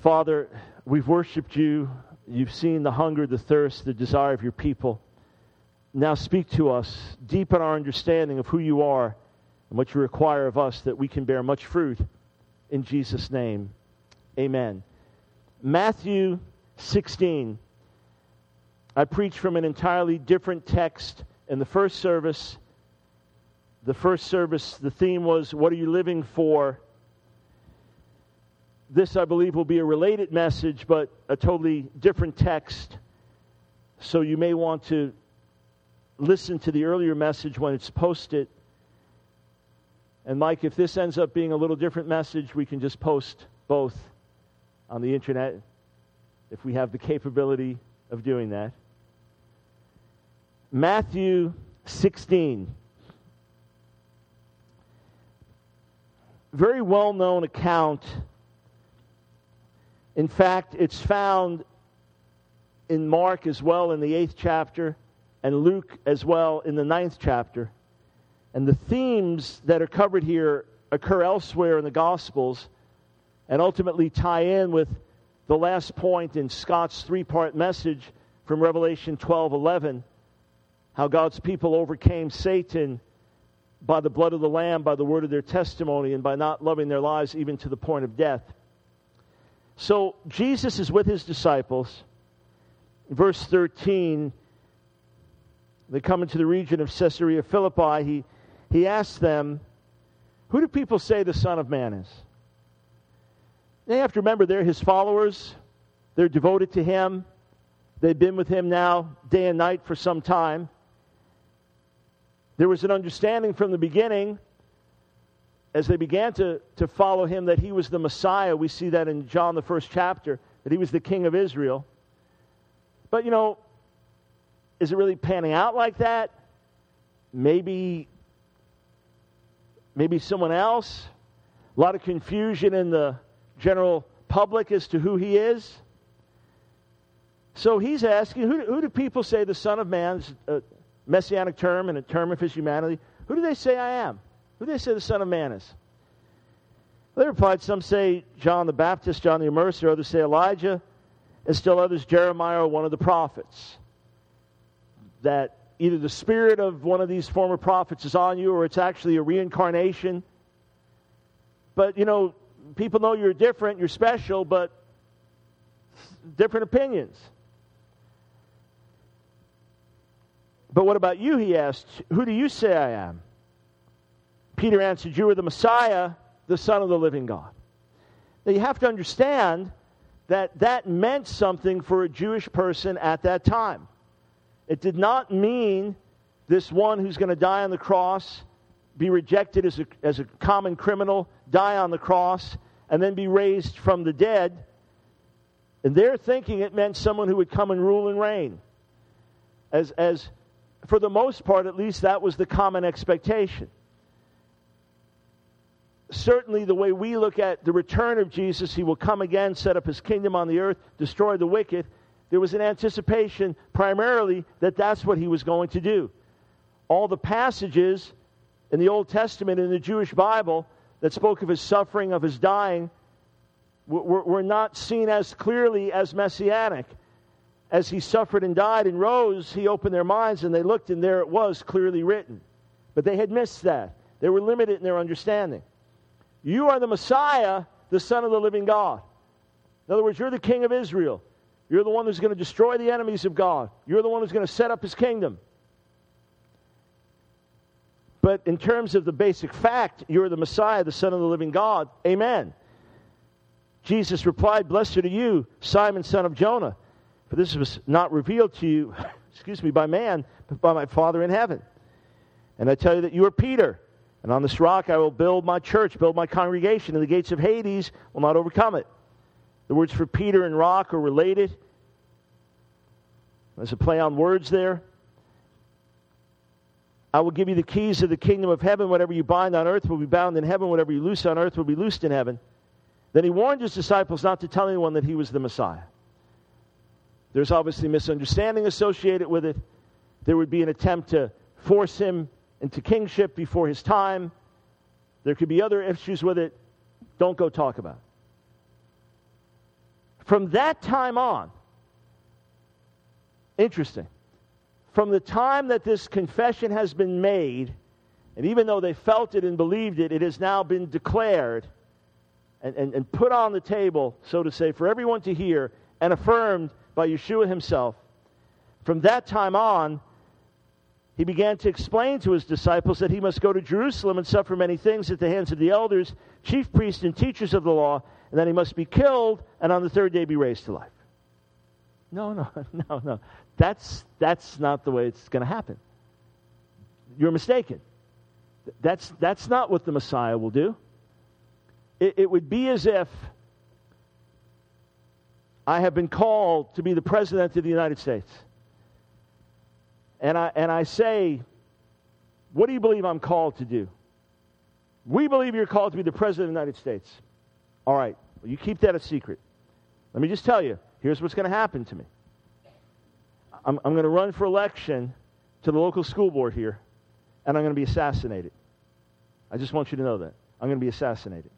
Father, we've worshiped you. You've seen the hunger, the thirst, the desire of your people. Now speak to us. Deepen our understanding of who you are and what you require of us, that we can bear much fruit. In Jesus' name, amen. Matthew 16. I preached from an entirely different text in the first service. The first service, the theme was, what are you living for? This, I believe, will be a related message, but a totally different text. So you may want to listen to the earlier message when it's posted. And Mike, if this ends up being a little different message, we can just post both on the internet if we have the capability of doing that. Matthew 16. Very well-known account. In fact, it's found in Mark as well in the 8th chapter, and Luke as well in the 9th chapter. And the themes that are covered here occur elsewhere in the Gospels and ultimately tie in with the last point in Scott's 3-part message from Revelation 12:11, how God's people overcame Satan by the blood of the Lamb, by the word of their testimony, and by not loving their lives even to the point of death. So Jesus is with his disciples. Verse 13, they come into the region of Caesarea Philippi. He asks them, who do people say the Son of Man is? They have to remember they're his followers. They're devoted to him. They've been with him now day and night for some time. There was an understanding from the beginning as they began to follow him that he was the Messiah. We see that in John, the 1st chapter, that he was the King of Israel. But, is it really panning out like that? Maybe someone else. A lot of confusion in the general public as to who he is. So he's asking, who do people say the Son of Man is? A messianic term and a term of his humanity. Who do they say I am? Who do they say the Son of Man is? They replied, some say John the Baptist, John the Immerser, others say Elijah, and still others Jeremiah or one of the prophets. That either the spirit of one of these former prophets is on you or it's actually a reincarnation. But, people know you're different, you're special, but different opinions. But what about you, he asked, who do you say I am? Peter answered, you are the Messiah, the Son of the living God. Now you have to understand that meant something for a Jewish person at that time. It did not mean this one who's going to die on the cross, be rejected as a common criminal, die on the cross, and then be raised from the dead. And they're thinking it meant someone who would come and rule and reign. As for the most part, at least, that was the common expectation. Certainly, the way we look at the return of Jesus, he will come again, set up his kingdom on the earth, destroy the wicked. There was an anticipation primarily that that's what he was going to do. All the passages in the Old Testament, in the Jewish Bible, that spoke of his suffering, of his dying, were not seen as clearly as messianic. As he suffered and died and rose, he opened their minds and they looked and there it was clearly written. But they had missed that. They were limited in their understanding. You are the Messiah, the Son of the living God. In other words, you're the King of Israel. You're the one who's going to destroy the enemies of God. You're the one who's going to set up his kingdom. But in terms of the basic fact, you're the Messiah, the Son of the living God. Amen. Jesus replied, blessed are you, Simon, son of Jonah. For this was not revealed to you, by man, but by my Father in heaven. And I tell you that you are Peter, and on this rock I will build my church, build my congregation, and the gates of Hades will not overcome it. The words for Peter and rock are related. There's a play on words there. I will give you the keys of the kingdom of heaven. Whatever you bind on earth will be bound in heaven. Whatever you loose on earth will be loosed in heaven. Then he warned his disciples not to tell anyone that he was the Messiah. There's obviously misunderstanding associated with it. There would be an attempt to force him into kingship before his time. There could be other issues with it. Don't go talk about it. From that time on, interesting, from the time that this confession has been made, and even though they felt it and believed it, it has now been declared and put on the table, so to say, for everyone to hear and affirmed by Yeshua himself. From that time on, he began to explain to his disciples that he must go to Jerusalem and suffer many things at the hands of the elders, chief priests, and teachers of the law, and that he must be killed and on the third day be raised to life. No. That's not the way it's going to happen. You're mistaken. That's not what the Messiah will do. It would be as if I have been called to be the President of the United States. And I say, what do you believe I'm called to do? We believe you're called to be the President of the United States. All right, well, you keep that a secret. Let me just tell you, here's what's going to happen to me. I'm going to run for election to the local school board here, and I'm going to be assassinated. I just want you to know that. I'm going to be assassinated.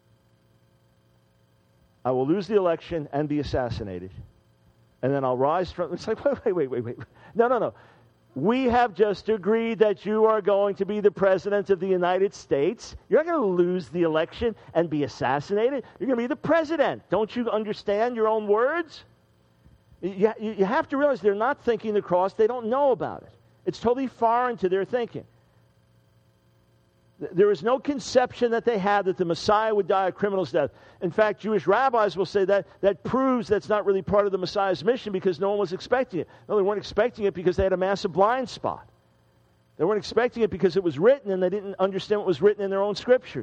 I will lose the election and be assassinated. And then I'll rise from... It's like, wait. No. We have just agreed that you are going to be the President of the United States. You're not going to lose the election and be assassinated. You're going to be the President. Don't you understand your own words? You have to realize they're not thinking the cross. They don't know about it. It's totally foreign to their thinking. There is no conception that they had that the Messiah would die a criminal's death. In fact, Jewish rabbis will say that proves that's not really part of the Messiah's mission because no one was expecting it. No, they weren't expecting it because they had a massive blind spot. They weren't expecting it because it was written and they didn't understand what was written in their own scriptures.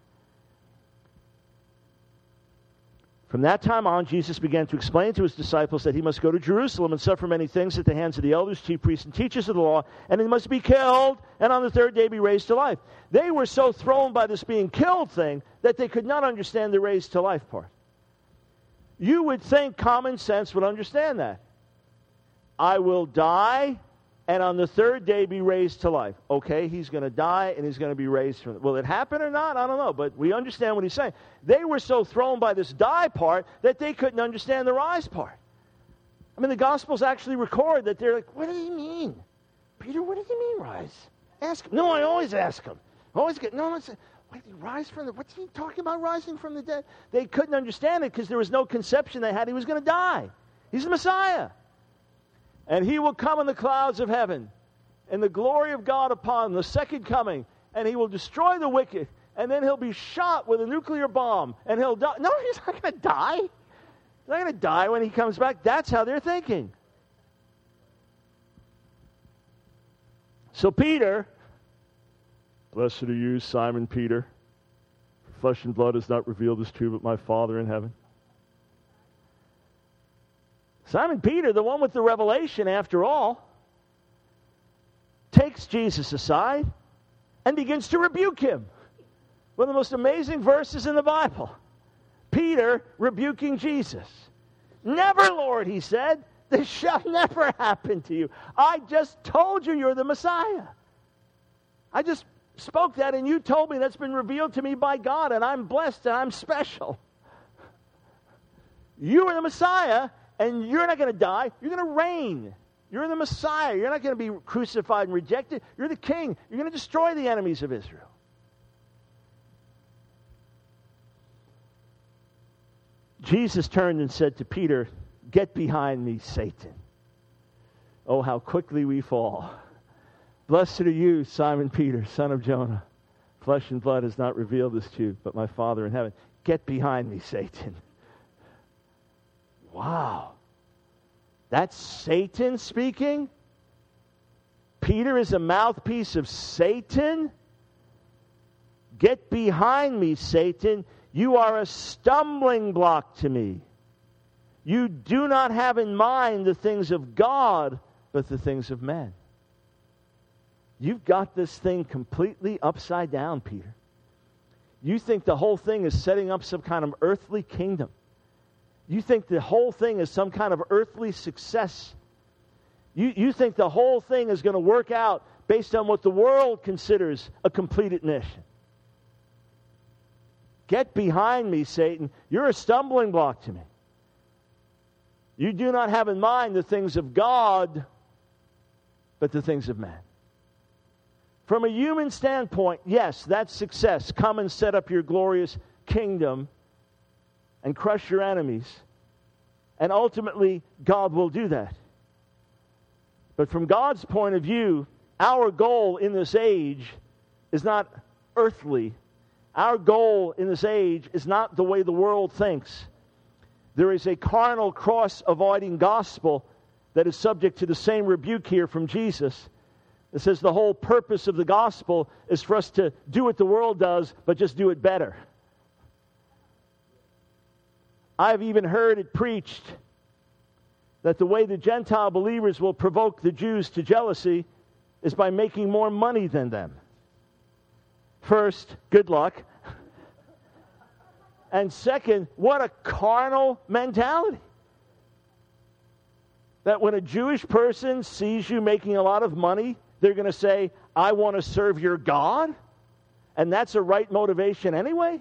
From that time on, Jesus began to explain to his disciples that he must go to Jerusalem and suffer many things at the hands of the elders, chief priests, and teachers of the law, and he must be killed, and on the third day be raised to life. They were so thrown by this being killed thing that they could not understand the raised to life part. You would think common sense would understand that. I will die, and on the third day be raised to life. Okay, he's going to die, and he's going to be raised from it. Will it happen or not? I don't know, but we understand what he's saying. They were so thrown by this die part that they couldn't understand the rise part. I mean, the Gospels actually record that they're like, what does he mean? Peter, what does he mean, rise? Ask him. No, I always ask him. I always get, no, wait, rise from the, what's he talking about rising from the dead? They couldn't understand it because there was no conception they had he was going to die. He's the Messiah. And he will come in the clouds of heaven, and the glory of God upon the second coming, and he will destroy the wicked, and then he'll be shot with a nuclear bomb, and he'll die. No, he's not going to die. He's not going to die when he comes back. That's how they're thinking. So Peter, blessed are you, Simon Peter. Flesh and blood has not revealed this to you, but my Father in heaven. Simon Peter, the one with the revelation after all, takes Jesus aside and begins to rebuke him. One of the most amazing verses in the Bible. Peter rebuking Jesus. Never, Lord, he said, this shall never happen to you. I just told you you're the Messiah. I just spoke that and you told me that's been revealed to me by God and I'm blessed and I'm special. You are the Messiah. And you're not going to die. You're going to reign. You're the Messiah. You're not going to be crucified and rejected. You're the king. You're going to destroy the enemies of Israel. Jesus turned and said to Peter, get behind me, Satan. Oh, how quickly we fall. Blessed are you, Simon Peter, son of Jonah. Flesh and blood has not revealed this to you, but my Father in heaven. Get behind me, Satan. Wow. That's Satan speaking? Peter is a mouthpiece of Satan? Get behind me, Satan. You are a stumbling block to me. You do not have in mind the things of God, but the things of men. You've got this thing completely upside down, Peter. You think the whole thing is setting up some kind of earthly kingdom. You think the whole thing is some kind of earthly success. You think the whole thing is going to work out based on what the world considers a completed mission. Get behind me, Satan. You're a stumbling block to me. You do not have in mind the things of God, but the things of man. From a human standpoint, yes, that's success. Come and set up your glorious kingdom and crush your enemies. And ultimately, God will do that. But from God's point of view, our goal in this age is not earthly. Our goal in this age is not the way the world thinks. There is a carnal, cross-avoiding gospel that is subject to the same rebuke here from Jesus. It says the whole purpose of the gospel is for us to do what the world does, but just do it better. I've even heard it preached that the way the Gentile believers will provoke the Jews to jealousy is by making more money than them. First, good luck. And second, what a carnal mentality. That when a Jewish person sees you making a lot of money, they're going to say, I want to serve your God? And that's a right motivation anyway?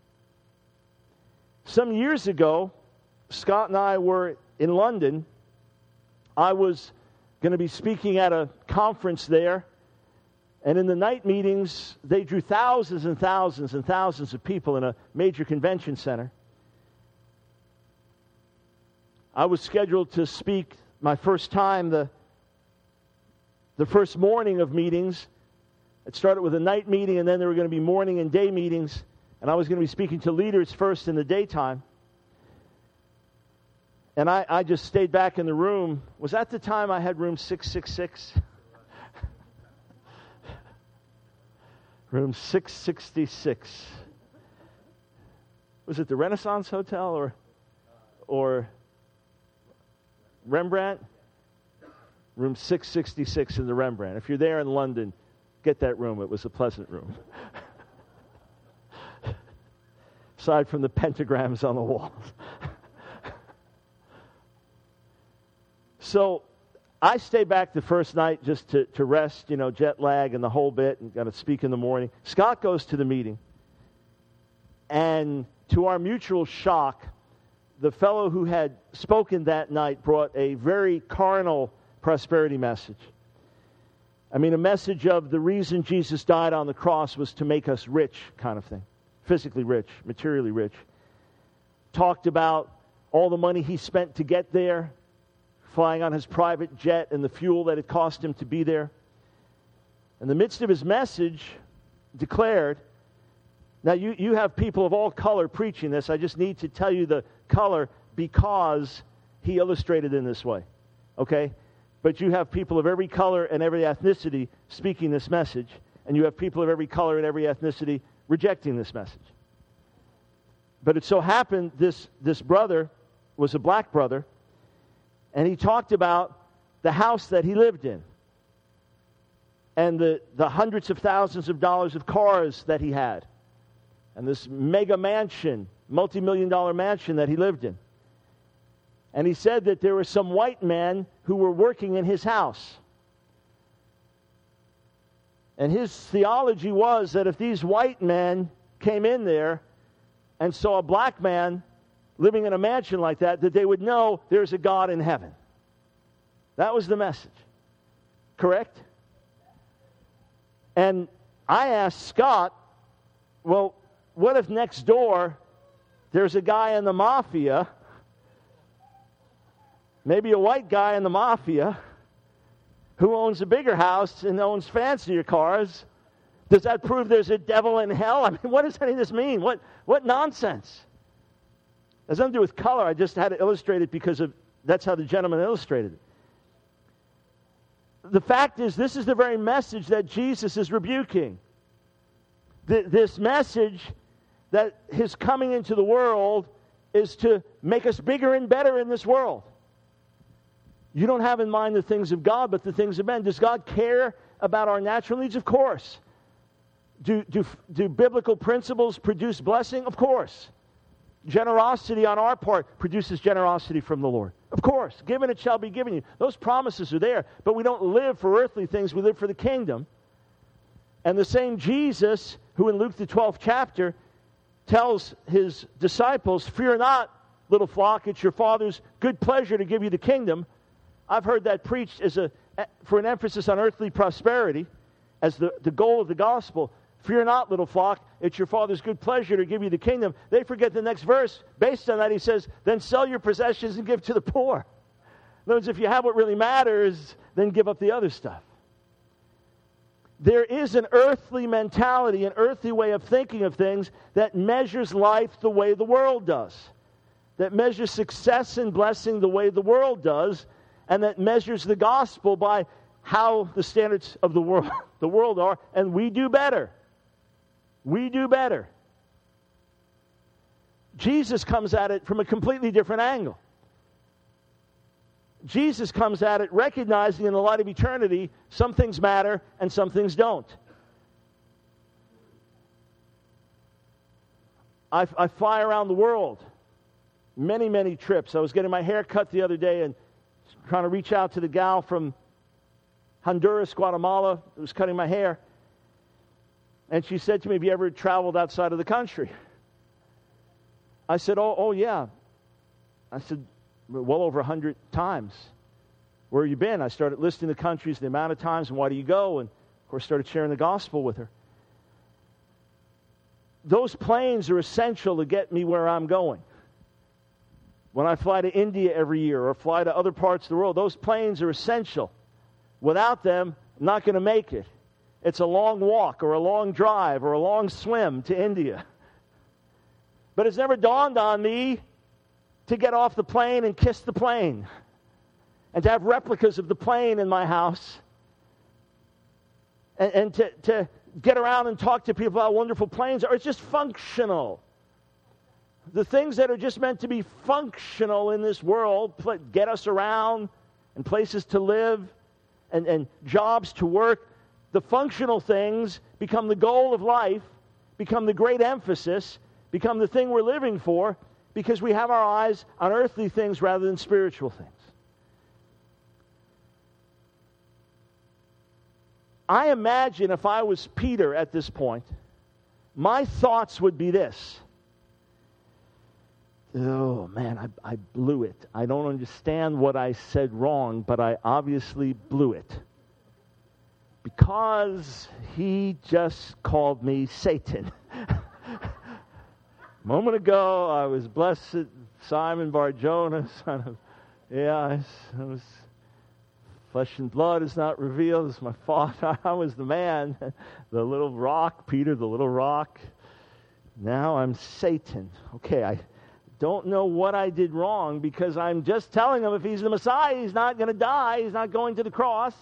Some years ago, Scott and I were in London. I was going to be speaking at a conference there. And in the night meetings, they drew thousands and thousands and thousands of people in a major convention center. I was scheduled to speak my first time the first morning of meetings. It started with a night meeting, and then there were going to be morning and day meetings. And I was going to be speaking to leaders first in the daytime. And I just stayed back in the room. Was that the time I had room 666? Room 666. Was it the Renaissance Hotel or Rembrandt? Room 666 in the Rembrandt. If you're there in London, get that room. It was a pleasant room. Aside from the pentagrams on the walls. So I stay back the first night just to rest, jet lag and the whole bit, and got to speak in the morning. Scott goes to the meeting. And to our mutual shock, the fellow who had spoken that night brought a very carnal prosperity message. I mean, a message of the reason Jesus died on the cross was to make us rich kind of thing. Physically rich, materially rich. Talked about all the money he spent to get there, flying on his private jet and the fuel that it cost him to be there. In the midst of his message, declared, now you have people of all color preaching this. I just need to tell you the color because he illustrated in this way. Okay? But you have people of every color and every ethnicity speaking this message, and you have people of every color and every ethnicity rejecting this message. But it so happened this brother was a black brother, and he talked about the house that he lived in and the hundreds of thousands of dollars of cars that he had and this mega mansion, multi-million-dollar mansion that he lived in. And he said that there were some white men who were working in his house. And his theology was that if these white men came in there and saw a black man living in a mansion like that they would know there's a God in heaven. That was the message. Correct? And I asked Scott, well, what if next door there's a guy in the mafia, maybe a white guy in the mafia, who owns a bigger house and owns fancier cars? Does that prove there's a devil in hell? I mean, what does any of this mean? What nonsense? It has nothing to do with color. I just had to illustrate it because that's how the gentleman illustrated it. The fact is, this is the very message that Jesus is rebuking. This message that his coming into the world is to make us bigger and better in this world. You don't have in mind the things of God, but the things of men. Does God care about our natural needs? Of course. Do biblical principles produce blessing? Of course. Generosity on our part produces generosity from the Lord. Of course. Given it shall be given you. Those promises are there, but we don't live for earthly things. We live for the kingdom. And the same Jesus, who in Luke the 12th chapter tells his disciples, fear not little flock, it's your Father's good pleasure to give you the kingdom. I've heard that preached for an emphasis on earthly prosperity as the goal of the gospel. Fear not, little flock, it's your Father's good pleasure to give you the kingdom. They forget the next verse. Based on that, he says, then sell your possessions and give to the poor. In other words, if you have what really matters, then give up the other stuff. There is an earthly mentality, an earthly way of thinking of things that measures life the way the world does, that measures success and blessing the way the world does, and that measures the gospel by how the standards of the world are, and we do better. We do better. Jesus comes at it from a completely different angle. Jesus comes at it recognizing in the light of eternity some things matter and some things don't. I fly around the world. Many, many trips. I was getting my hair cut the other day and trying to reach out to the gal from Honduras, Guatemala, who was cutting my hair. And she said to me, have you ever traveled outside of the country? I said, oh yeah. I said, well over 100 times. Where have you been? I started listing the countries, the amount of times, and why do you go? And, of course, started sharing the gospel with her. Those planes are essential to get me where I'm going. When I fly to India every year or fly to other parts of the world, those planes are essential. Without them, I'm not going to make it. It's a long walk or a long drive or a long swim to India. But it's never dawned on me to get off the plane and kiss the plane and to have replicas of the plane in my house and to get around and talk to people about wonderful planes. Or it's just functional. The things that are just meant to be functional in this world get us around and places to live and jobs to work. The functional things become the goal of life, become the great emphasis, become the thing we're living for because we have our eyes on earthly things rather than spiritual things. I imagine if I was Peter at this point, my thoughts would be this. Oh, man, I blew it. I don't understand what I said wrong, but I obviously blew it. Because he just called me Satan. A moment ago, I was blessed Simon Bar-Jonah, son of... Yeah, I was... Flesh and blood is not revealed. It's my father. I was the man. The little rock, Peter, the little rock. Now I'm Satan. Okay, I don't know what I did wrong because I'm just telling him if he's the Messiah, he's not going to die. He's not going to the cross.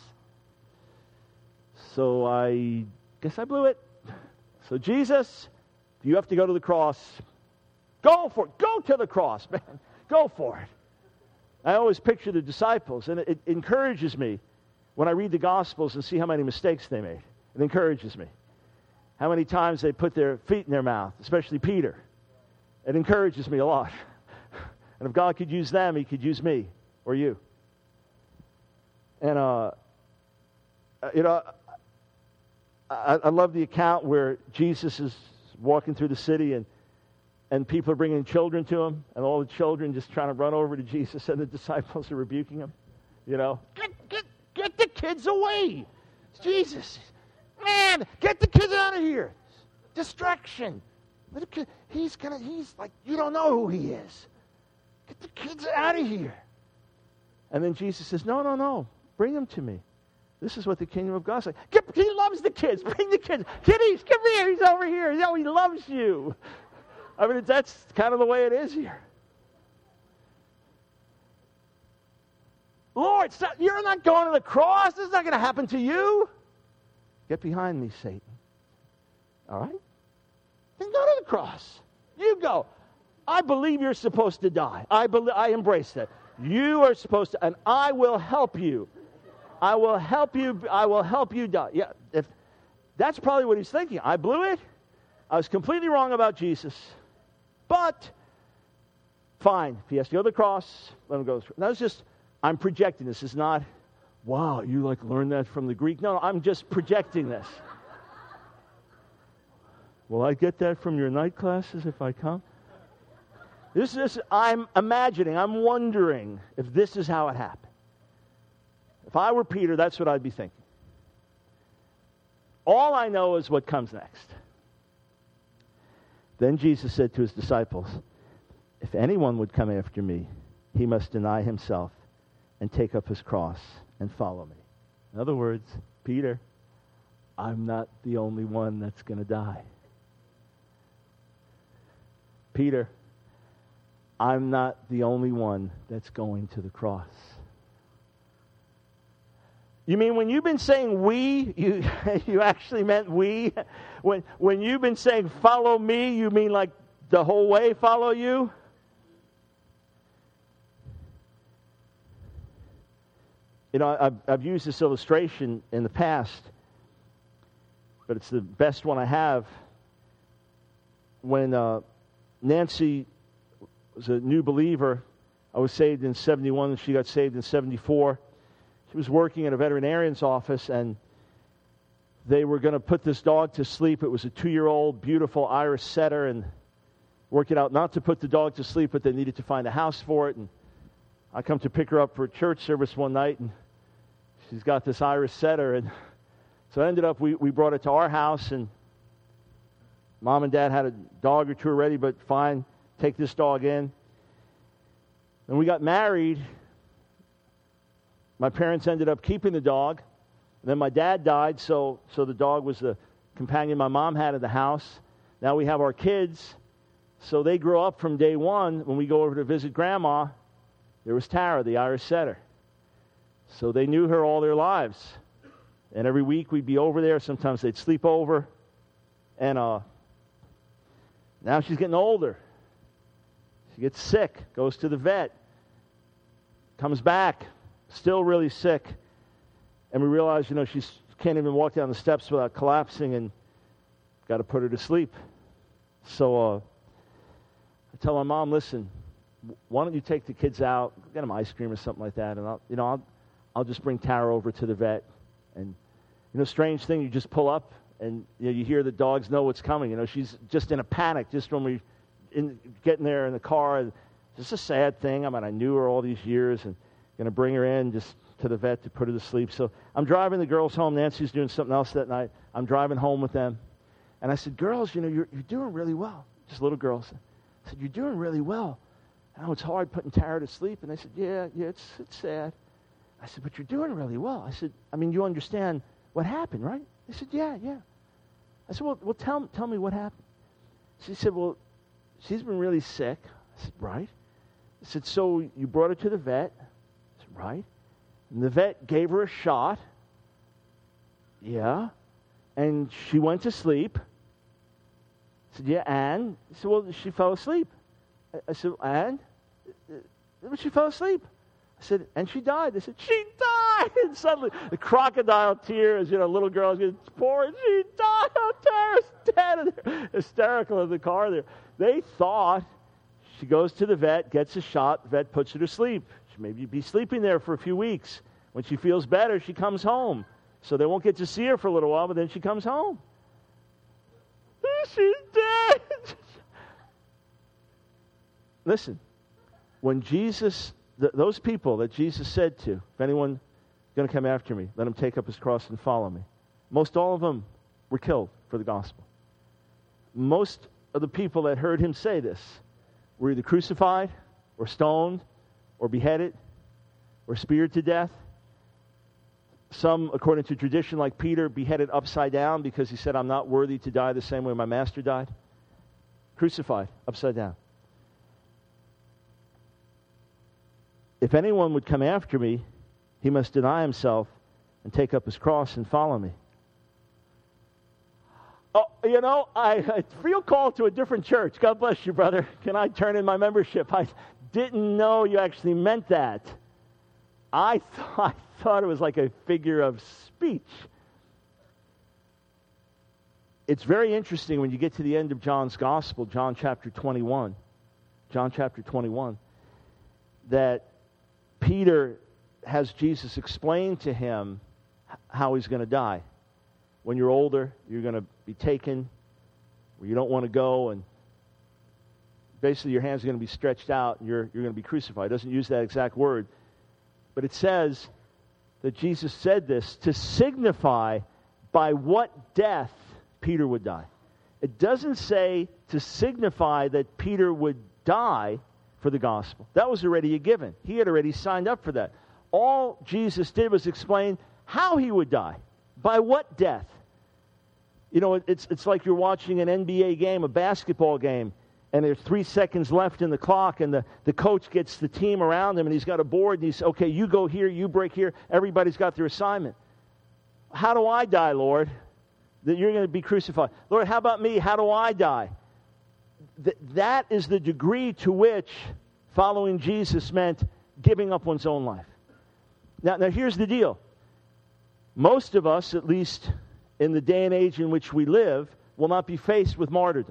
So I guess I blew it. So Jesus, if you have to go to the cross, go for it. Go to the cross, man. Go for it. I always picture the disciples, and it encourages me when I read the Gospels and see how many mistakes they made. It encourages me. How many times they put their feet in their mouth, especially Peter. It encourages me a lot. And if God could use them, he could use me or you. And, I love the account where Jesus is walking through the city and people are bringing children to him, and all the children just trying to run over to Jesus, and the disciples are rebuking him. You know, get the kids away. It's Jesus. Man, get the kids out of here. Distraction. He's like, you don't know who he is. Get the kids out of here. And then Jesus says, no, bring them to me. This is what the kingdom of God's like. He loves the kids. Bring the kids. Kiddies, come here. He's over here. You know, he loves you. I mean, that's kind of the way it is here. Lord, you're not going to the cross. This is not going to happen to you. Get behind me, Satan. All right? Then go to the cross. You go. I believe you're supposed to die. I embrace that. You are supposed to, and I will help you. I will help you die. Yeah, that's probably what he's thinking. I blew it. I was completely wrong about Jesus. But, fine. If he has to go to the cross, let him go. That's just, I'm projecting. This is not, wow, you learned that from the Greek. No, I'm just projecting this. Will I get that from your night classes if I come? I'm imagining, I'm wondering if this is how it happened. If I were Peter, that's what I'd be thinking. All I know is what comes next. Then Jesus said to his disciples, if anyone would come after me, he must deny himself and take up his cross and follow me. In other words, Peter, I'm not the only one that's going to die. Peter, I'm not the only one that's going to the cross. You mean when you've been saying we, you actually meant we? When you've been saying follow me, you mean like the whole way follow you? You know, I've used this illustration in the past, but it's the best one I have. When Nancy was a new believer, I was saved in 71, and she got saved in 74. She was working in a veterinarian's office, and they were going to put this dog to sleep. It was a 2-year-old, beautiful Irish setter, and working out not to put the dog to sleep, but they needed to find a house for it. And I come to pick her up for a church service one night, and she's got this Irish setter. And so I ended up, we brought it to our house, and Mom and Dad had a dog or two already, but fine, take this dog in. And we got married. My parents ended up keeping the dog. And then my dad died, so the dog was the companion my mom had in the house. Now we have our kids. So they grew up from day one. When we go over to visit Grandma, there was Tara, the Irish setter. So they knew her all their lives. And every week we'd be over there. Sometimes they'd sleep over. And now she's getting older. She gets sick, goes to the vet, comes back, still really sick. And we realize, she can't even walk down the steps without collapsing, and got to put her to sleep. So I tell my mom, listen, why don't you take the kids out, get them ice cream or something like that, and I'll just bring Tara over to the vet. And strange thing, you just pull up, and you hear the dogs know what's coming. She's just in a panic just when we getting there in the car. It's just a sad thing. I knew her all these years, and going to bring her in just to the vet to put her to sleep. So I'm driving the girls home. Nancy's doing something else that night. I'm driving home with them. And I said, girls, you're doing really well. Just little girls. I said, you're doing really well. I know it's hard putting Tara to sleep. And they said, yeah, it's sad. I said, but you're doing really well. I said, you understand what happened, right? They said, yeah. I said, well, tell me what happened. She said, well, she's been really sick. I said, right. I said, so you brought her to the vet? I said, right. And the vet gave her a shot. Yeah. And she went to sleep. I said, yeah, and? He said, well, she fell asleep. I said, and? But she fell asleep. I said, and she died. They said, she died! And suddenly, the crocodile tears, little girls get pouring, she died! Oh, Tara's dead! And they're hysterical in the car there. They thought she goes to the vet, gets a shot, the vet puts her to sleep. She maybe be sleeping there for a few weeks. When she feels better, she comes home. So they won't get to see her for a little while, but then she comes home. She's dead! Listen, when Jesus, those people that Jesus said to, if anyone is going to come after me, let him take up his cross and follow me. Most all of them were killed for the gospel. Most of the people that heard him say this were either crucified or stoned or beheaded or speared to death. Some, according to tradition, like Peter, beheaded upside down because he said, I'm not worthy to die the same way my master died. Crucified upside down. If anyone would come after me, he must deny himself and take up his cross and follow me. Oh, I feel called to a different church. God bless you, brother. Can I turn in my membership? I didn't know you actually meant that. I thought it was like a figure of speech. It's very interesting when you get to the end of John's Gospel, John chapter 21, that Peter has Jesus explain to him how he's going to die. When you're older, you're going to be taken where you don't want to go, and basically your hands are going to be stretched out and you're going to be crucified. It doesn't use that exact word. But it says that Jesus said this to signify by what death Peter would die. It doesn't say to signify that Peter would die for the gospel. That was already a given. He had already signed up for that. All Jesus did was explain how he would die. By what death? You know, it's like you're watching an NBA game, a basketball game, and there's 3 seconds left in the clock, and the coach gets the team around him, and he's got a board, and he's, okay, you go here, you break here. Everybody's got their assignment. How do I die, Lord? That you're going to be crucified. Lord, how about me? How do I die? That is the degree to which following Jesus meant giving up one's own life. Now here's the deal. Most of us, at least in the day and age in which we live, will not be faced with martyrdom.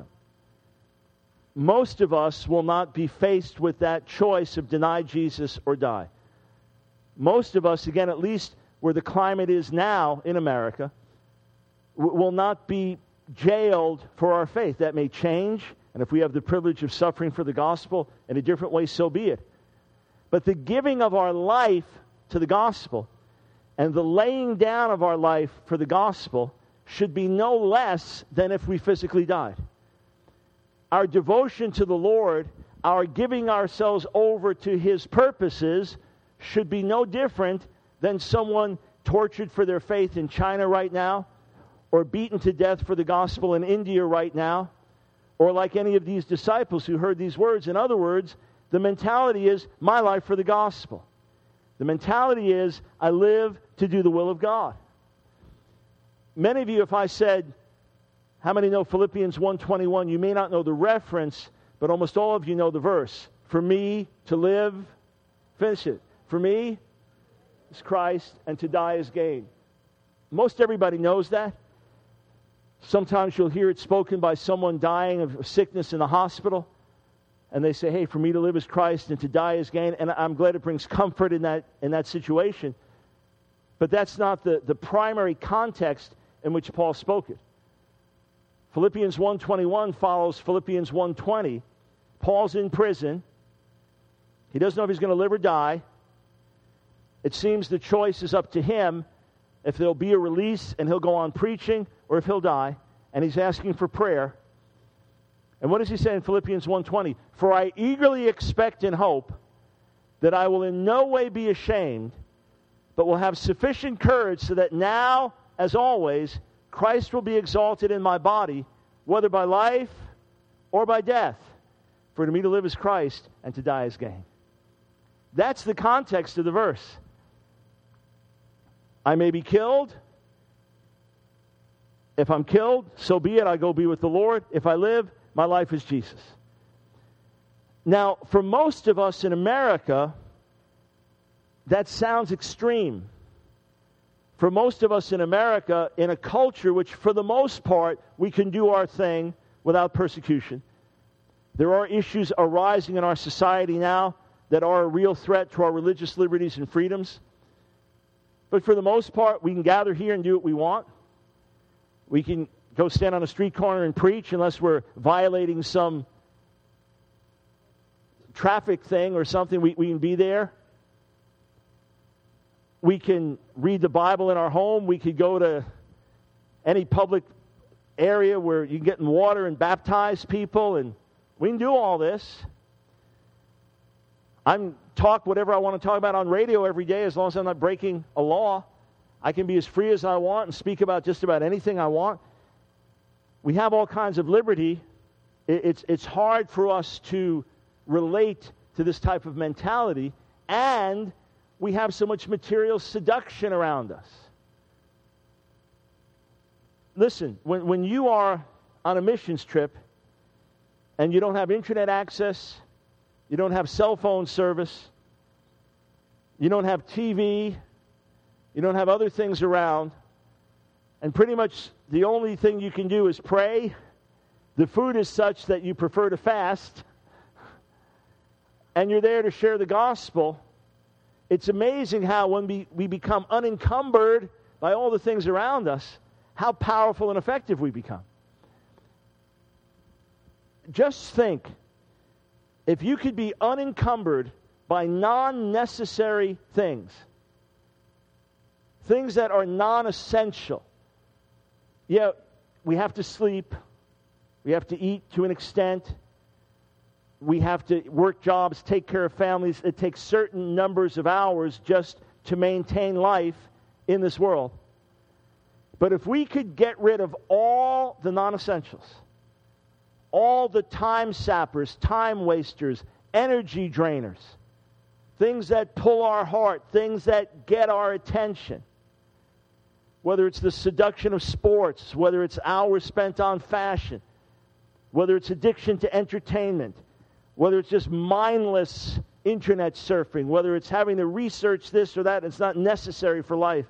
Most of us will not be faced with that choice of deny Jesus or die. Most of us, again, at least where the climate is now in America, will not be jailed for our faith. That may change, and if we have the privilege of suffering for the gospel in a different way, so be it. But the giving of our life to the gospel and the laying down of our life for the gospel should be no less than if we physically died. Our devotion to the Lord, our giving ourselves over to His purposes, should be no different than someone tortured for their faith in China right now, or beaten to death for the gospel in India right now, or like any of these disciples who heard these words. In other words, the mentality is, my life for the gospel. The mentality is, I live to do the will of God. Many of you, if I said, how many know Philippians 1:21? You may not know the reference, but almost all of you know the verse. For me to live, finish it. For me is Christ, and to die is gain. Most everybody knows that. Sometimes you'll hear it spoken by someone dying of sickness in the hospital, and they say, hey, for me to live is Christ, and to die is gain. And I'm glad it brings comfort in that situation. But that's not the primary context in which Paul spoke it. Philippians 1:21 follows Philippians 1:20. Paul's in prison. He doesn't know if he's going to live or die. It seems the choice is up to him if there'll be a release and he'll go on preaching, or if he'll die. And he's asking for prayer. And what does he say in Philippians 1:20? For I eagerly expect and hope that I will in no way be ashamed, but will have sufficient courage so that now, as always, Christ will be exalted in my body, whether by life or by death. For to me to live is Christ, and to die is gain. That's the context of the verse. I may be killed. If I'm killed, so be it. I go be with the Lord. If I live, my life is Jesus. Now, for most of us in America, that sounds extreme. For most of us in America, in a culture which, for the most part, we can do our thing without persecution. There are issues arising in our society now that are a real threat to our religious liberties and freedoms. But for the most part, we can gather here and do what we want. We can go stand on a street corner and preach unless we're violating some traffic thing or something. We can be there. We can read the Bible in our home. We could go to any public area where you can get in water and baptize people, and we can do all this. I can talk whatever I want to talk about on radio every day as long as I'm not breaking a law. I can be as free as I want and speak about just about anything I want. We have all kinds of liberty. It's hard for us to relate to this type of mentality, and we have so much material seduction around us. Listen, when you are on a missions trip and you don't have internet access, you don't have cell phone service, you don't have TV, you don't have other things around, and pretty much the only thing you can do is pray. The food is such that you prefer to fast, and you're there to share the gospel. It's amazing how when we become unencumbered by all the things around us, how powerful and effective we become. Just think if you could be unencumbered by non-necessary things that are non-essential. Yeah, we have to sleep. We have to eat to an extent. We have to work jobs, take care of families. It takes certain numbers of hours just to maintain life in this world. But if we could get rid of all the non-essentials, all the time sappers, time wasters, energy drainers, things that pull our heart, things that get our attention, whether it's the seduction of sports, whether it's hours spent on fashion, whether it's addiction to entertainment, whether it's just mindless internet surfing, whether it's having to research this or that, it's not necessary for life,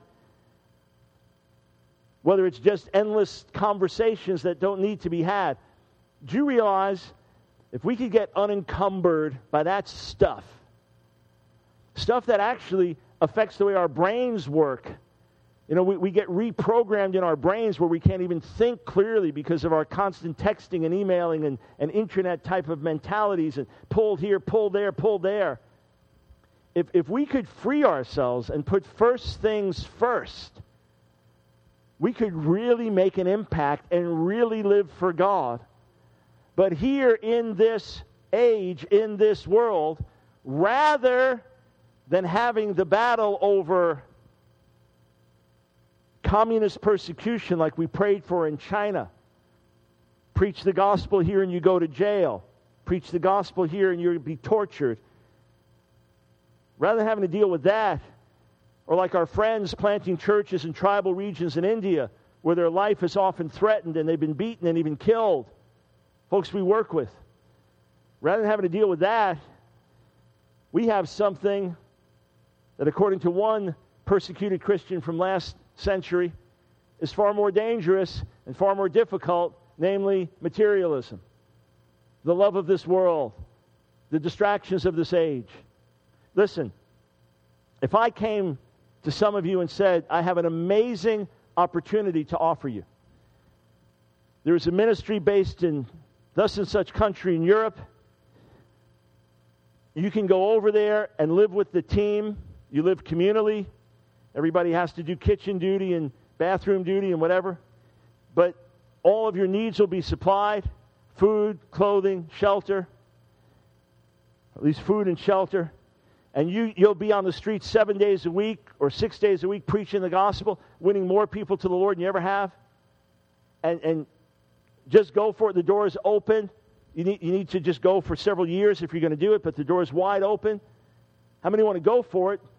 whether it's just endless conversations that don't need to be had. Do you realize if we could get unencumbered by that stuff that actually affects the way our brains work? You know, we get reprogrammed in our brains where we can't even think clearly because of our constant texting and emailing and internet type of mentalities and pulled here, pulled there, pulled there. If we could free ourselves and put first things first, we could really make an impact and really live for God. But here in this age, in this world, rather than having the battle over communist persecution like we prayed for in China, preach the gospel here and you go to jail, preach the gospel here and you'll be tortured. Rather than having to deal with that, or like our friends planting churches in tribal regions in India where their life is often threatened and they've been beaten and even killed, folks we work with, rather than having to deal with that, we have something that, according to one persecuted Christian from last century, is far more dangerous and far more difficult, namely materialism, the love of this world, the distractions of this age. Listen, if I came to some of you and said, I have an amazing opportunity to offer you. There's a ministry based in thus and such country in Europe. You can go over there and live with the team. You live communally. Everybody has to do kitchen duty and bathroom duty and whatever. But all of your needs will be supplied. Food, clothing, shelter. At least food and shelter. And you'll be on the streets 7 days a week or 6 days a week preaching the gospel, winning more people to the Lord than you ever have. And just go for it. The door is open. You need to just go for several years if you're going to do it, but the door is wide open. How many want to go for it?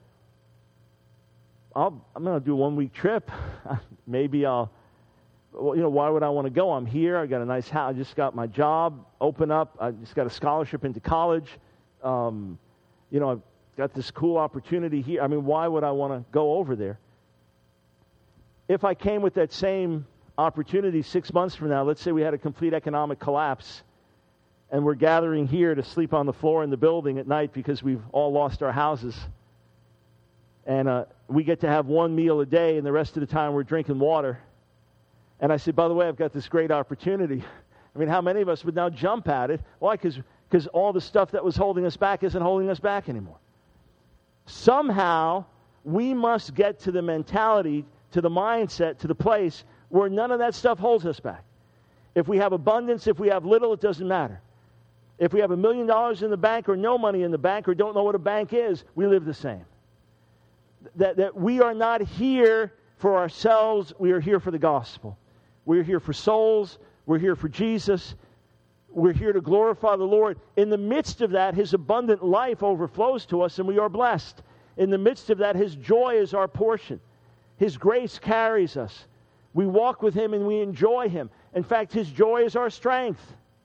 I'm going to do a 1 week trip. Maybe why would I want to go? I'm here. I got a nice house. I just got my job open up. I just got a scholarship into college. I've got this cool opportunity here. I mean, why would I want to go over there? If I came with that same opportunity 6 months from now, let's say we had a complete economic collapse, and we're gathering here to sleep on the floor in the building at night because we've all lost our houses, and we get to have one meal a day, and the rest of the time we're drinking water. And I said, by the way, I've got this great opportunity. I mean, how many of us would now jump at it? Why? Because all the stuff that was holding us back isn't holding us back anymore. Somehow, we must get to the mentality, to the mindset, to the place where none of that stuff holds us back. If we have abundance, if we have little, it doesn't matter. If we have $1 million in the bank or no money in the bank or don't know what a bank is, we live the same. That we are not here for ourselves, we are here for the gospel. We're here for souls, we're here for Jesus, we're here to glorify the Lord. In the midst of that, His abundant life overflows to us and we are blessed. In the midst of that, His joy is our portion. His grace carries us. We walk with Him and we enjoy Him. In fact, His joy is our strength.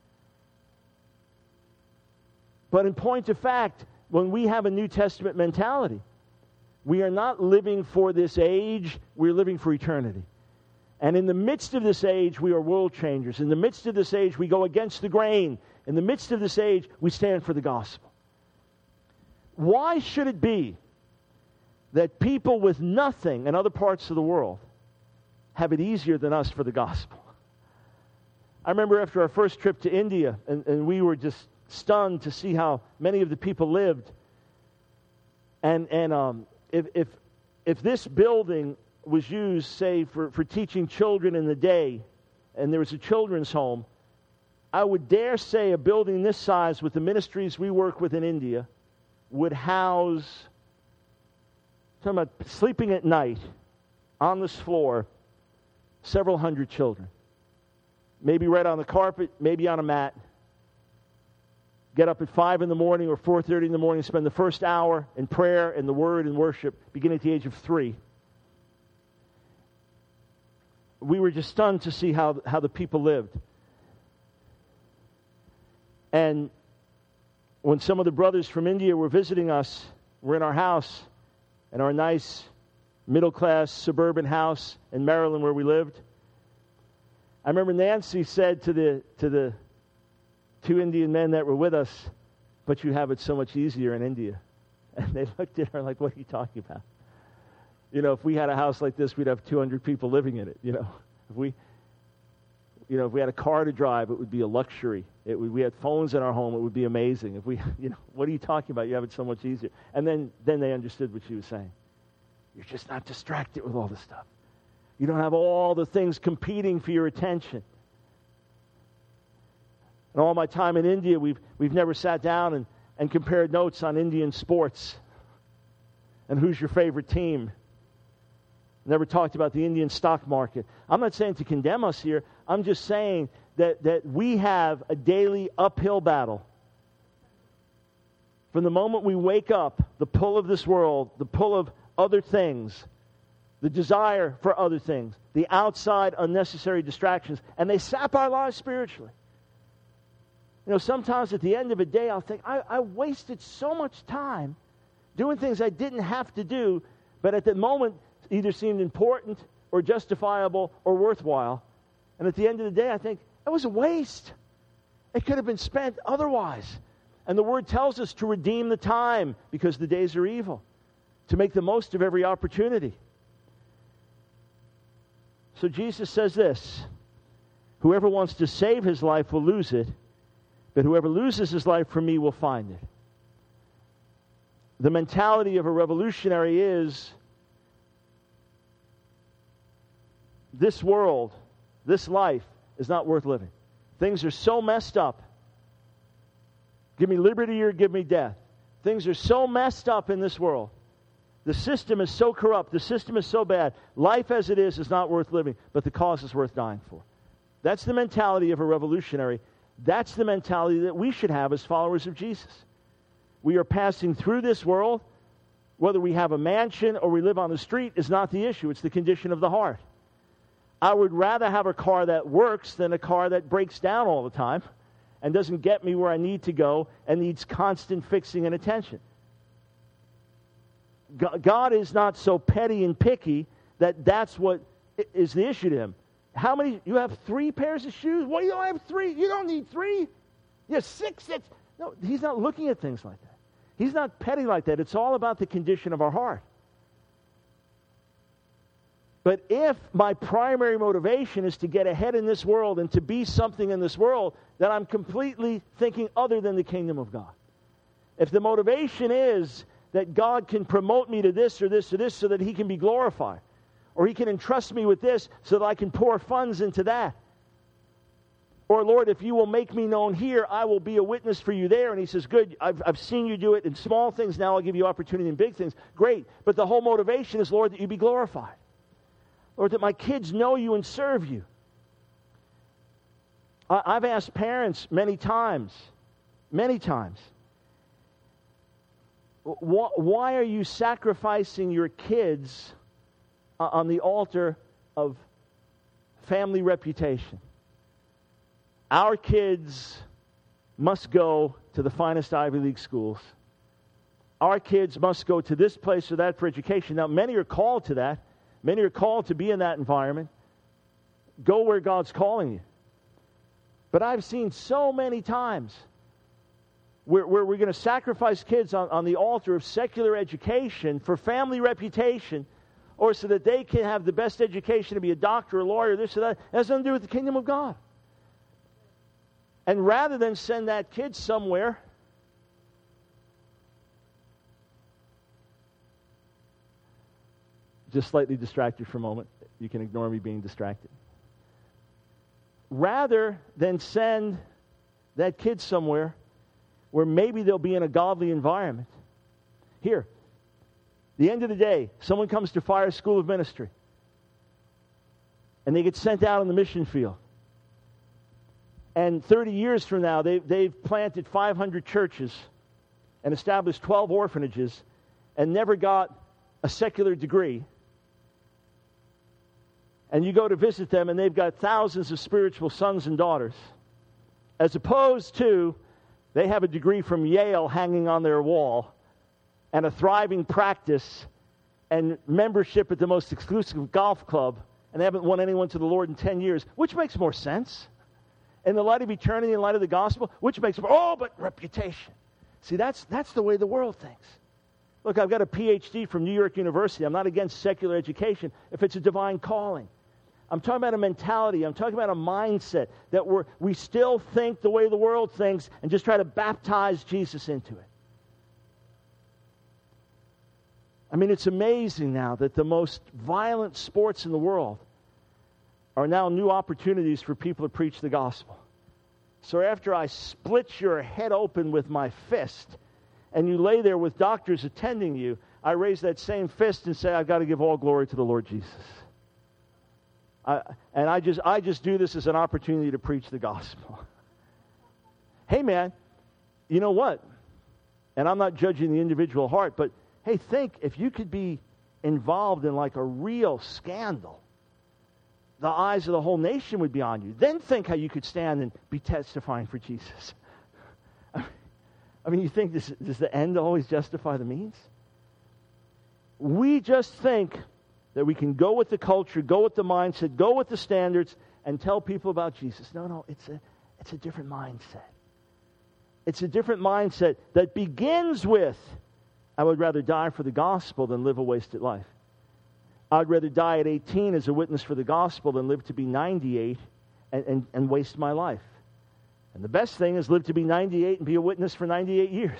But in point of fact, when we have a New Testament mentality, we are not living for this age, we're living for eternity. And in the midst of this age, we are world changers. In the midst of this age, we go against the grain. In the midst of this age, we stand for the gospel. Why should it be that people with nothing in other parts of the world have it easier than us for the gospel? I remember after our first trip to India, and we were just stunned to see how many of the people lived. And if this building was used, say, for teaching children in the day, and there was a children's home, I would dare say a building this size with the ministries we work with in India would house, talking about sleeping at night on this floor, several hundred children. Maybe right on the carpet, maybe on a mat. Get up at 5 in the morning or 4:30 in the morning, spend the first hour in prayer and the Word and worship, beginning at the age of 3. We were just stunned to see how the people lived. And when some of the brothers from India were visiting us, we're in our house, in our nice middle-class suburban house in Maryland where we lived. I remember Nancy said to the 2 Indian men that were with us, "But you have it so much easier in India." And they looked at her like, "What are you talking about? If we had a house like this, we'd have 200 people living in it. If we had a car to drive, it would be a luxury. We had phones in our home, it would be amazing. If we, what are you talking about? You have it so much easier." And then they understood what she was saying. You're just not distracted with all this stuff. You don't have all the things competing for your attention. In all my time in India, we've never sat down and compared notes on Indian sports and who's your favorite team. Never talked about the Indian stock market. I'm not saying to condemn us here. I'm just saying that we have a daily uphill battle. From the moment we wake up, the pull of this world, the pull of other things, the desire for other things, the outside unnecessary distractions, and they sap our lives spiritually. Sometimes at the end of a day, I'll think, I wasted so much time doing things I didn't have to do, but at the moment either seemed important or justifiable or worthwhile. And at the end of the day, I think, that was a waste. It could have been spent otherwise. And the Word tells us to redeem the time because the days are evil, to make the most of every opportunity. So Jesus says this, "Whoever wants to save his life will lose it, but whoever loses his life for me will find it." The mentality of a revolutionary is, this world, this life is not worth living. Things are so messed up. Give me liberty or give me death. Things are so messed up in this world. The system is so corrupt. The system is so bad. Life as it is not worth living, but the cause is worth dying for. That's the mentality of a revolutionary. That's the mentality that we should have as followers of Jesus. We are passing through this world. Whether we have a mansion or we live on the street is not the issue. It's the condition of the heart. I would rather have a car that works than a car that breaks down all the time and doesn't get me where I need to go and needs constant fixing and attention. God is not so petty and picky that's what is the issue to him. How many? You have 3 pairs of shoes? Well, you don't have 3. You don't need 3. You have 6. No, he's not looking at things like that. He's not petty like that. It's all about the condition of our heart. But if my primary motivation is to get ahead in this world and to be something in this world, then I'm completely thinking other than the kingdom of God. If the motivation is that God can promote me to this or this or this so that he can be glorified, or he can entrust me with this so that I can pour funds into that, or Lord, if you will make me known here, I will be a witness for you there. And he says, good, I've seen you do it in small things, now I'll give you opportunity in big things. Great, but the whole motivation is, Lord, that you be glorified. Lord, that my kids know you and serve you. I've asked parents many times, why are you sacrificing your kids on the altar of family reputation? Our kids must go to the finest Ivy League schools. Our kids must go to this place or that for education. Now, many are called to that. Many are called to be in that environment. Go where God's calling you. But I've seen so many times where we're going to sacrifice kids on the altar of secular education for family reputation, or so that they can have the best education to be a doctor, a lawyer, this or that. It has nothing to do with the kingdom of God. And rather than send that kid somewhere, just slightly distracted for a moment. You can ignore me being distracted. Rather than send that kid somewhere where maybe they'll be in a godly environment. Here, the end of the day, someone comes to Fire School of Ministry and they get sent out on the mission field. And 30 years from now, they've planted 500 churches and established 12 orphanages and never got a secular degree. And you go to visit them, and they've got thousands of spiritual sons and daughters, as opposed to they have a degree from Yale hanging on their wall and a thriving practice and membership at the most exclusive golf club, and they haven't won anyone to the Lord in 10 years. Which makes more sense? In the light of eternity, in light of the gospel, which makes more, but reputation. See, that's the way the world thinks. Look, I've got a PhD from New York University. I'm not against secular education if it's a divine calling. I'm talking about a mentality. I'm talking about a mindset that we still think the way the world thinks and just try to baptize Jesus into it. I mean, it's amazing now that the most violent sports in the world are now new opportunities for people to preach the gospel. So after I split your head open with my fist and you lay there with doctors attending you, I raise that same fist and say, I've got to give all glory to the Lord Jesus. I just do this as an opportunity to preach the gospel. Hey, man, you know what? And I'm not judging the individual heart, but hey, think if you could be involved in like a real scandal, the eyes of the whole nation would be on you. Then think how you could stand and be testifying for Jesus. I mean, you think does the end always justify the means? We just think that we can go with the culture, go with the mindset, go with the standards, and tell people about Jesus. No, it's a different mindset. It's a different mindset that begins with, I would rather die for the gospel than live a wasted life. I'd rather die at 18 as a witness for the gospel than live to be 98 and waste my life. And the best thing is live to be 98 and be a witness for 98 years.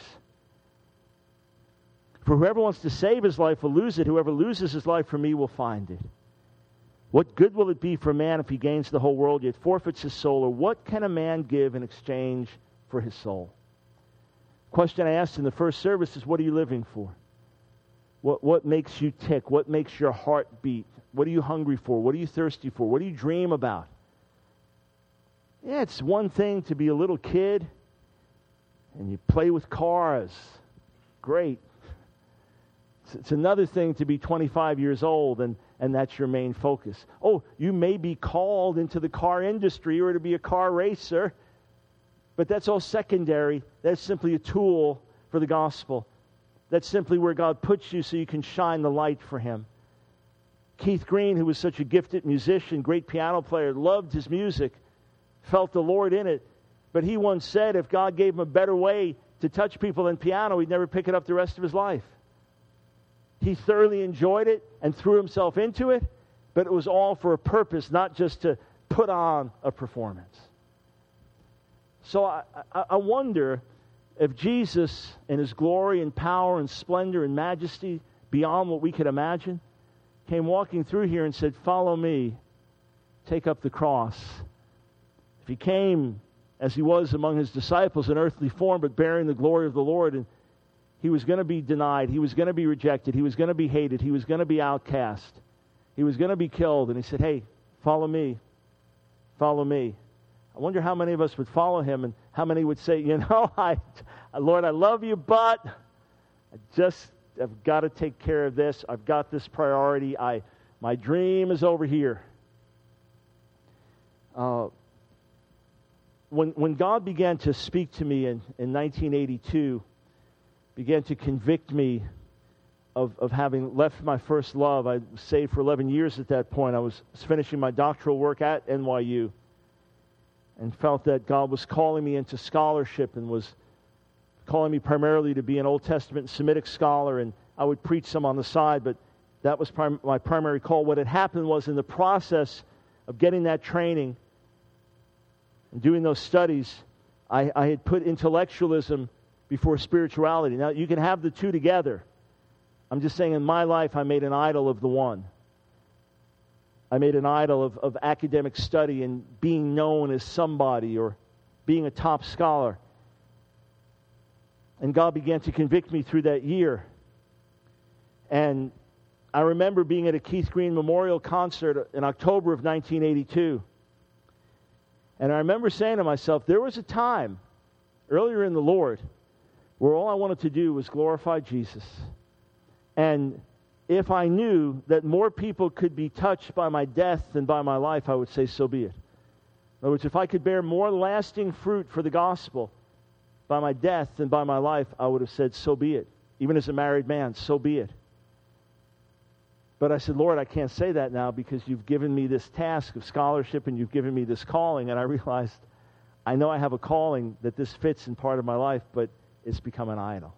For whoever wants to save his life will lose it. Whoever loses his life for me will find it. What good will it be for a man if he gains the whole world yet forfeits his soul? Or what can a man give in exchange for his soul? Question I asked in the first service is, what are you living for? What makes you tick? What makes your heart beat? What are you hungry for? What are you thirsty for? What do you dream about? Yeah, it's one thing to be a little kid and you play with cars. Great. It's another thing to be 25 years old and that's your main focus. Oh, you may be called into the car industry or to be a car racer, but that's all secondary. That's simply a tool for the gospel. That's simply where God puts you so you can shine the light for Him. Keith Green, who was such a gifted musician, great piano player, loved his music, felt the Lord in it, but he once said if God gave him a better way to touch people than piano, he'd never pick it up the rest of his life. He thoroughly enjoyed it and threw himself into it, but it was all for a purpose, not just to put on a performance. So I wonder if Jesus, in His glory and power and splendor and majesty, beyond what we could imagine, came walking through here and said, "Follow me, take up the cross." If He came as He was among His disciples in earthly form, but bearing the glory of the Lord, and He was going to be denied, He was going to be rejected, He was going to be hated, He was going to be outcast, He was going to be killed, and He said, "Hey, follow me, follow me." I wonder how many of us would follow Him and how many would say, Lord, I love you, but I've got to take care of this. I've got this priority. My dream is over here. When God began to speak to me in 1982, began to convict me of having left my first love. I was saved for 11 years at that point. I was finishing my doctoral work at NYU and felt that God was calling me into scholarship and was calling me primarily to be an Old Testament and Semitic scholar, and I would preach some on the side, but that was my primary call. What had happened was, in the process of getting that training and doing those studies, I had put intellectualism before spirituality. Now, you can have the two together. I'm just saying in my life, I made an idol of the one. I made an idol of academic study and being known as somebody or being a top scholar. And God began to convict me through that year. And I remember being at a Keith Green Memorial concert in October of 1982. And I remember saying to myself, there was a time earlier in the Lord where all I wanted to do was glorify Jesus. And if I knew that more people could be touched by my death than by my life, I would say, so be it. In other words, if I could bear more lasting fruit for the gospel by my death than by my life, I would have said, so be it. Even as a married man, so be it. But I said, Lord, I can't say that now because you've given me this task of scholarship and you've given me this calling. And I realized, I know I have a calling that this fits in part of my life, but it's become an idol.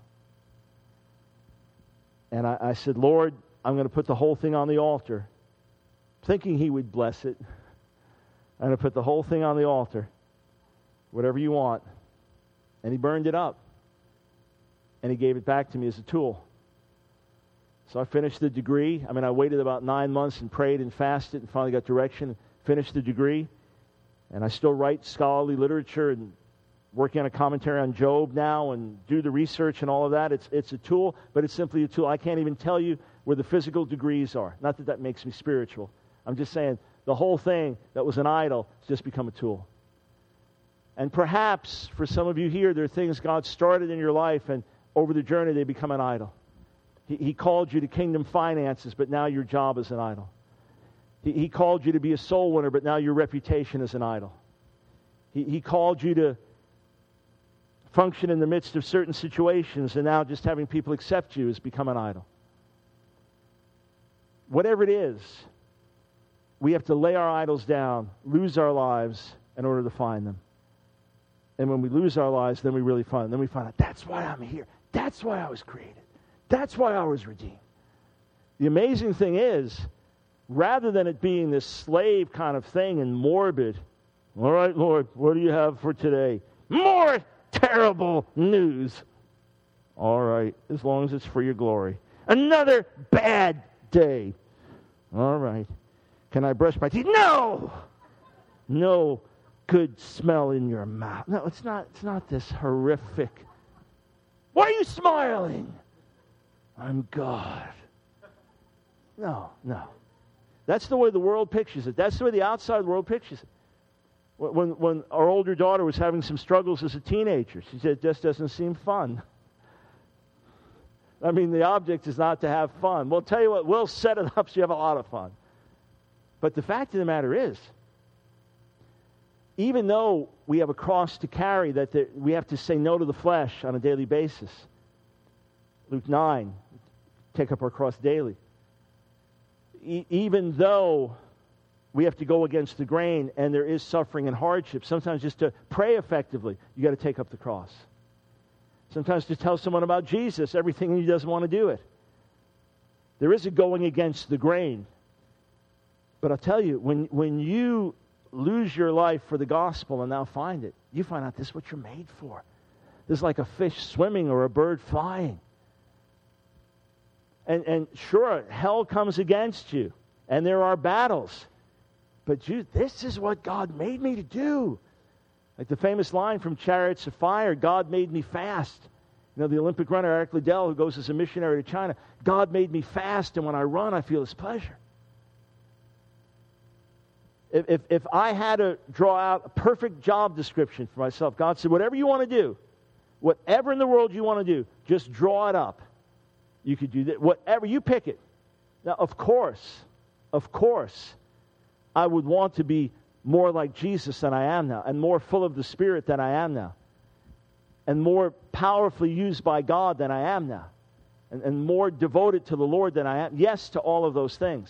And I said, Lord, I'm going to put the whole thing on the altar, thinking He would bless it. I'm going to put the whole thing on the altar, whatever you want. And He burned it up. And He gave it back to me as a tool. So I finished the degree. I waited about 9 months and prayed and fasted and finally got direction, finished the degree. And I still write scholarly literature and working on a commentary on Job now and do the research and all of that. It's a tool, but it's simply a tool. I can't even tell you where the physical degrees are. Not that that makes me spiritual. I'm just saying the whole thing that was an idol has just become a tool. And perhaps for some of you here, there are things God started in your life and over the journey they become an idol. He called you to kingdom finances, but now your job is an idol. He called you to be a soul winner, but now your reputation is an idol. He called you to function in the midst of certain situations, and now just having people accept you has become an idol. Whatever it is, we have to lay our idols down, lose our lives in order to find them. And when we lose our lives, then we really find them. Then we find out, that's why I'm here. That's why I was created. That's why I was redeemed. The amazing thing is, rather than it being this slave kind of thing and morbid, all right, Lord, what do you have for today? More terrible news. All right, as long as it's for your glory. Another bad day. All right. Can I brush my teeth? No! No good smell in your mouth. No, it's not this horrific. Why are you smiling? I'm God. No. That's the way the world pictures it. That's the way the outside world pictures it. When our older daughter was having some struggles as a teenager, she said, it just doesn't seem fun. The object is not to have fun. Well, tell you what, we'll set it up so you have a lot of fun. But the fact of the matter is, even though we have a cross to carry, that we have to say no to the flesh on a daily basis. Luke 9, take up our cross daily. Even though we have to go against the grain and there is suffering and hardship, sometimes just to pray effectively, you got to take up the cross. Sometimes to tell someone about Jesus, everything he doesn't want to do it. There is a going against the grain. But I'll tell you, when you lose your life for the gospel and now find it, you find out this is what you're made for. This is like a fish swimming or a bird flying. And sure, hell comes against you, and there are battles. But this is what God made me to do. Like the famous line from Chariots of Fire, God made me fast. The Olympic runner Eric Liddell, who goes as a missionary to China, God made me fast, and when I run, I feel His pleasure. If I had to draw out a perfect job description for myself, God said, whatever you want to do, whatever in the world you want to do, just draw it up. You could do that. Whatever, you pick it. Now, of course, I would want to be more like Jesus than I am now, and more full of the Spirit than I am now, and more powerfully used by God than I am now, and more devoted to the Lord than I am. Yes, to all of those things.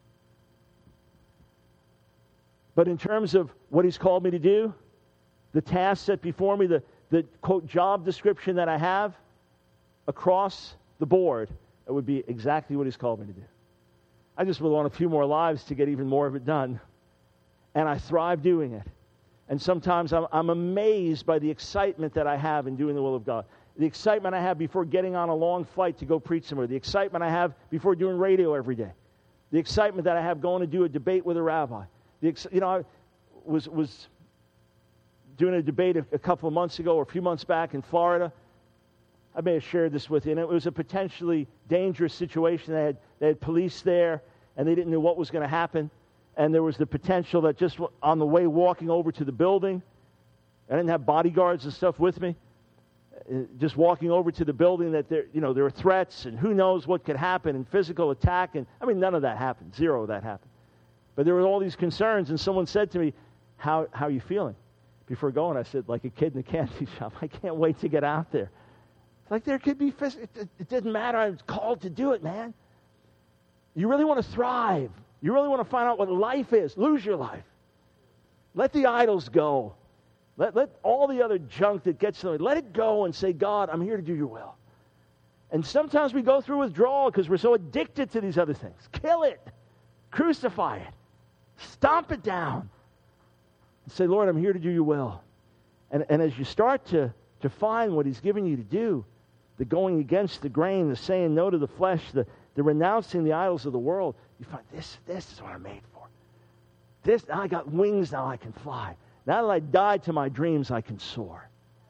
But in terms of what He's called me to do, the task set before me, the quote, job description that I have across the board, it would be exactly what He's called me to do. I just would want a few more lives to get even more of it done. And I thrive doing it. And sometimes I'm amazed by the excitement that I have in doing the will of God. The excitement I have before getting on a long flight to go preach somewhere. The excitement I have before doing radio every day. The excitement that I have going to do a debate with a rabbi. I was doing a debate a couple of months ago or a few months back in Florida. I may have shared this with you. And it was a potentially dangerous situation. They had police there, and they didn't know what was going to happen. And there was the potential that just on the way walking over to the building, I didn't have bodyguards and stuff with me. Just walking over to the building, that there were threats, and who knows what could happen, and physical attack, and none of that happened. Zero of that happened. But there were all these concerns, and someone said to me, "How are you feeling?" Before going, I said, like a kid in a candy shop, I can't wait to get out there. It's like there could be it didn't matter. I was called to do it, man. You really want to thrive. You really want to find out what life is. Lose your life. Let the idols go. Let all the other junk that gets in the way, let it go and say, God, I'm here to do your will. And sometimes we go through withdrawal because we're so addicted to these other things. Kill it. Crucify it. Stomp it down. And say, Lord, I'm here to do your will. And as you start to find what he's given you to do, the going against the grain, the saying no to the flesh, the renouncing the idols of the world, you find this is what I'm made for. I got wings now, I can fly. Now that I died to my dreams, I can soar.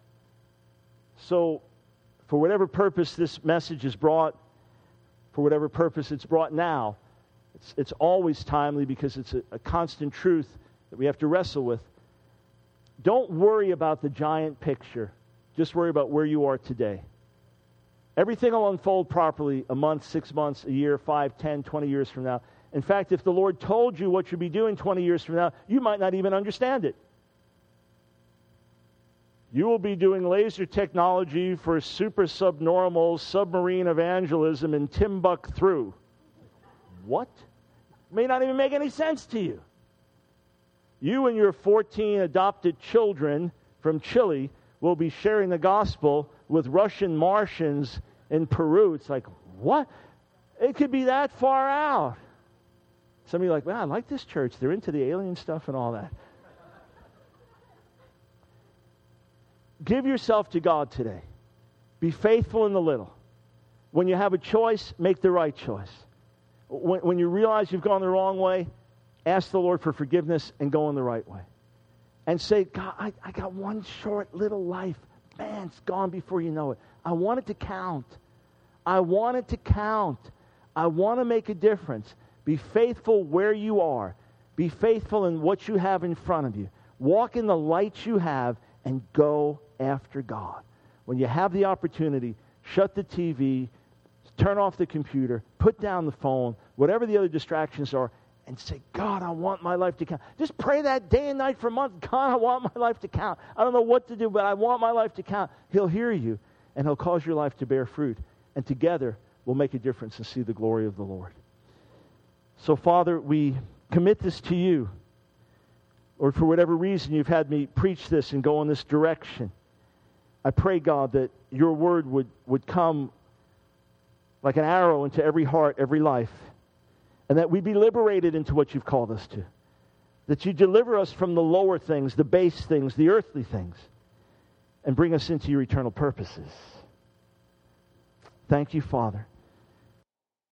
So, for whatever purpose this message is brought, for whatever purpose it's brought now, it's always timely because it's a constant truth that we have to wrestle with. Don't worry about the giant picture. Just worry about where you are today. Everything will unfold properly a month, 6 months, a year, 5, 10, 20 years from now. In fact, if the Lord told you what you'll be doing 20 years from now, you might not even understand it. You will be doing laser technology for super subnormal submarine evangelism in Timbuktu. What? May not even make any sense to you. You and your 14 adopted children from Chile will be sharing the gospel with Russian Martians in Peru. It's like, what? It could be that far out. Some of you are like, well, I like this church. They're into the alien stuff and all that. Give yourself to God today. Be faithful in the little. When you have a choice, make the right choice. When you realize you've gone the wrong way, ask the Lord for forgiveness and go in the right way. And say, God, I got one short little life. Man, it's gone before you know it. I want it to count. I want it to count. I want to make a difference. Be faithful where you are. Be faithful in what you have in front of you. Walk in the light you have and go after God. When you have the opportunity, shut the TV, turn off the computer, put down the phone, whatever the other distractions are, and say, God, I want my life to count. Just pray that day and night for months. God, I want my life to count. I don't know what to do, but I want my life to count. He'll hear you, and he'll cause your life to bear fruit. And together, we'll make a difference and see the glory of the Lord. So, Father, we commit this to you. Or for whatever reason you've had me preach this and go in this direction, I pray, God, that your word would come like an arrow into every heart, every life, and that we be liberated into what you've called us to. That you deliver us from the lower things, the base things, the earthly things, and bring us into your eternal purposes. Thank you, Father.